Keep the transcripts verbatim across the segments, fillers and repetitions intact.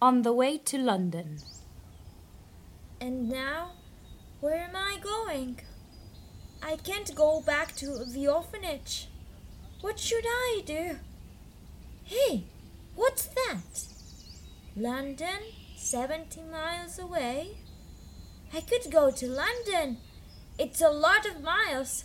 on the way to London. And now, where am I going? I can't go back to the orphanage. What should I do? Hey, what's that? London, seventy miles away? I could go to London. It's a lot of miles.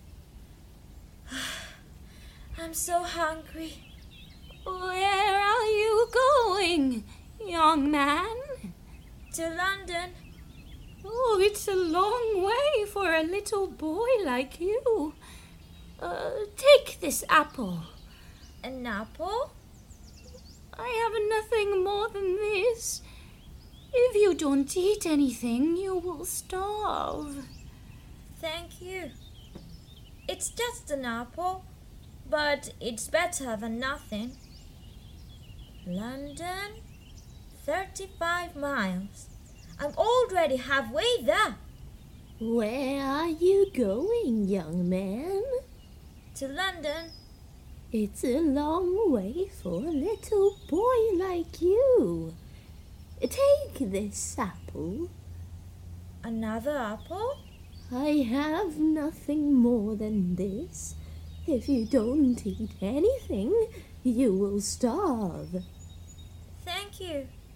I'm so hungry. Where are you going, young man? To London. Oh, it's a long way for a little boy like you. Uh, take this apple. An apple? I have nothing more than this. If you don't eat anything, you will starve. Thank you. It's just an apple, but it's better than nothing. London, thirty-five miles. I'm already halfway there. Where are you going, young man? To London. It's a long way for a little boy like you. Take this apple. Another apple? I have nothing more than this. If you don't eat anything, you will starve. Thank you.